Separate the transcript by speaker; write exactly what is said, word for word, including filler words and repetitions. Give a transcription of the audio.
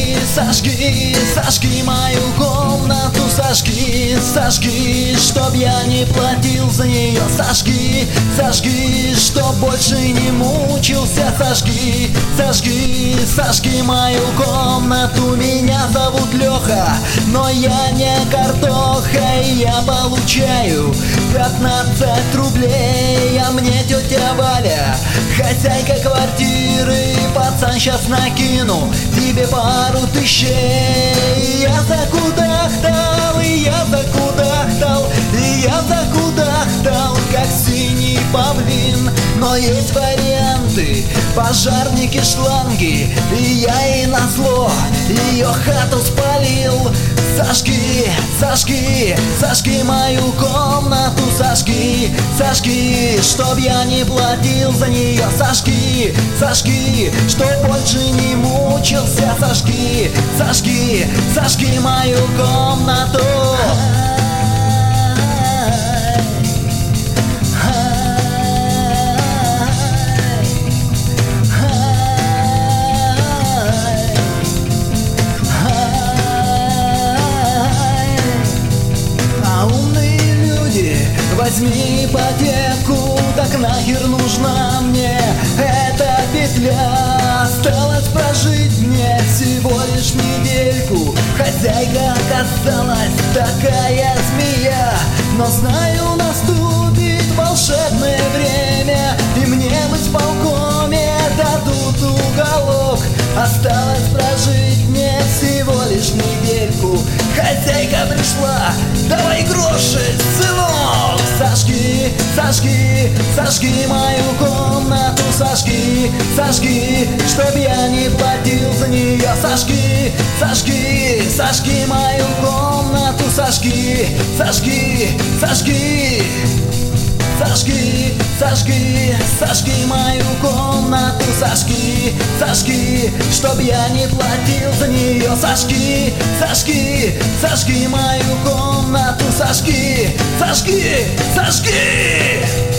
Speaker 1: Сожги, сожги, сожги мою комнату, сожги, сожги, чтоб я не платил за нее. Сожги, сожги, чтоб больше не мучился. Сожги, сожги, сожги мою комнату. Меня зовут Леха, но я не картоха, и я получаю пятнадцать рублей. А мне тетя Валя, хозяйка квартиры: пацан, щас накину тебе пару тысячей. Я закудахтал, и я закудахтал, и я закудахтал, как синий павлин. Но есть варианты: пожарники, шланги, и я и назло ее хату спалил. Сожги, сожги, сожги мою комнату, сожги, сожги, чтоб я не платил за нее. Сожги, сожги, чтоб больше не мучился. Сожги, сожги, сожги мою комнату. Возьми ипотеку, так нахер нужна мне эта петля? Осталось прожить мне всего лишь недельку. Хозяйка оказалась такая змея, но знаю, наступит волшебное время, и мне в исполкоме дадут уголок. Осталось прожить мне всего лишь недельку. Хозяйка пришла: давай гроши, сынок. Сожги, сожги, сожги мою комнату. Сожги, сожги, чтоб я не платил за нее. Сожги, сожги, сожги мою комнату. Сожги, сожги, сожги. Сожги, сожги, сожги мою комнату. Сожги, сожги, чтоб я не платил за нее. Сожги, сожги, сожги мою комнату. Сожги, сожги, сожги.